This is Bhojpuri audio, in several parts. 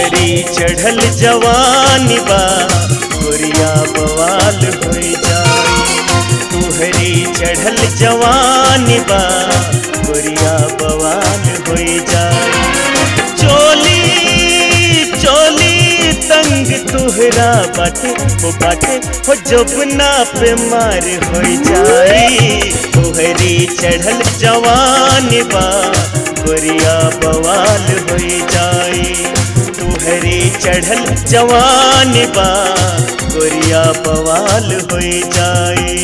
तुहरी चढ़ल जवानी बा गोरिया बवाल हो जाई। तुहरी चढ़ल जवानी बा गोरिया बवाल हो जाई। चोली चोली तंग तुहरा बाटे हो जबना पे मार हो जाई। तुहरी चढ़ल जवानी बा गोरिया बवाल हो जाई। तुहरी चढ़ल जवानी बा गोरिया बवाल हो जाई।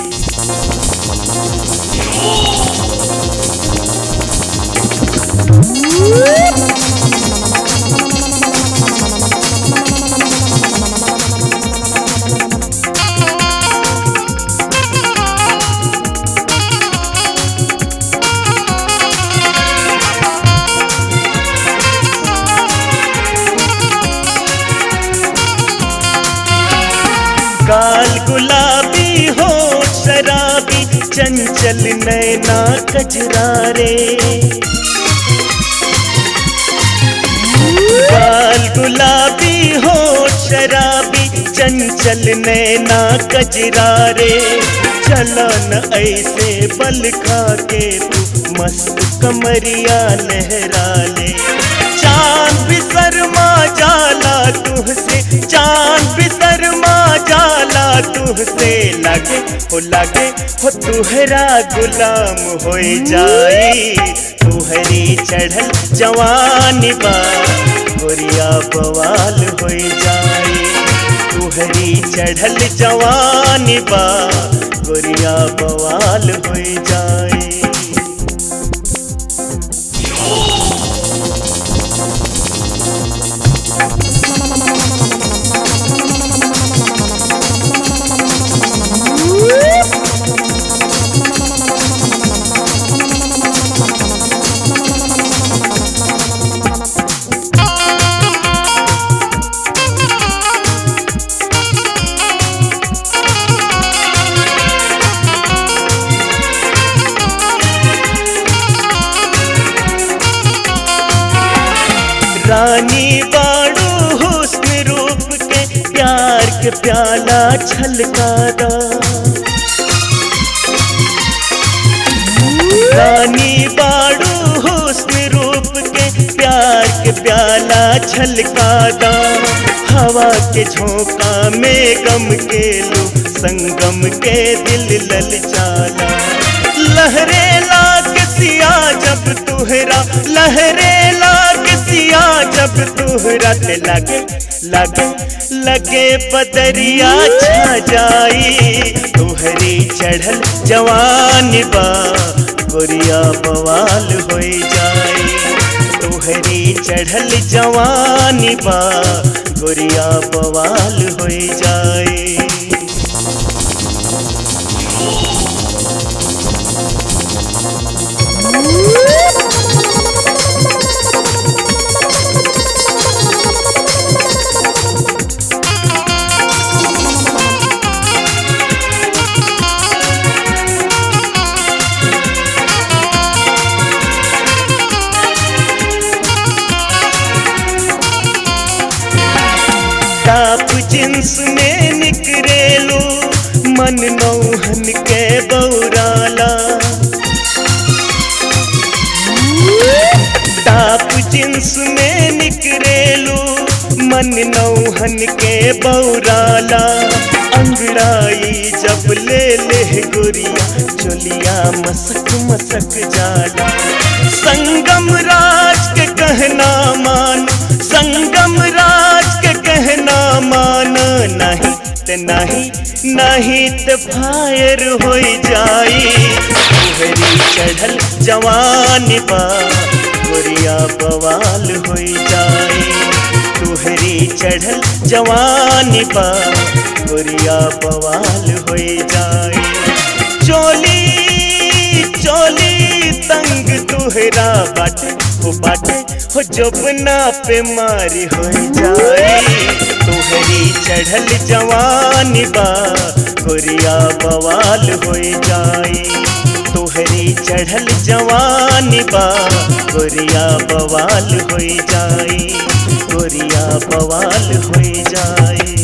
गाल गुलाबी होठ शराबी चंचल नैना कजरारे। गाल गुलाबी होठ शराबी चंचल नैना कजरारे। चलो न ऐसे बल खा के तू मस्त कमरिया लहरा ले। चांद भी शर्मा जाला तुहसे, चांद भी शर्मा जाला तुहसे। लागे हो तुहरा गुलाम हो जाई। तुहरी चढ़ल जवानी बा गोरिया बवाल हो जाई। तुहरी चढ़ल जवानी बा गोरिया बवाल हो जाई। रानी बाड़ू हुस्न रूप के प्यार के प्याला छलकारा। रानी बाड़ू हुस्न रूप के प्यार के प्याला छलकारा। हवा के झोंका में गम के लो संगम के दिल ललचाला। लहरे लाग सिया जब तुहरा, लहरे लाग सिया जब तुहरा ते लगे बदरिया छा जाई। तुहरी चढ़ल जवानी बा गोरिया बवाल हो जाई। तुहरी चढ़ल जवानी बा गोरिया बवाल हो जाई। टाप जिन्स में निकरेलो मन नौहन के बौराला। टाप जिन्स में निकरेलो मन नौहन के बौराला। अंगड़ाई जब ले गोरिया चोलिया मसक मसक जाला। संगम राज के कहना मान, संगम राज के कहना मान। नहीं ते फायर हो जाई। तुहरी चढ़ल जवानी बा गोरिया बवाल हो जाई। तुहरी चढ़ल जवानी बा गोरिया बवाल हो जाई। चोली चोली तंग तुहरा बाटे हो जबना पे मारी हो जाई। तुहरी चढ़ल जवानी बा गोरिया बवाल हो जाई। तुहरी चढ़ल जवानी बा गोरिया बवाल होई जाई, गोरिया बवाल होई जाई।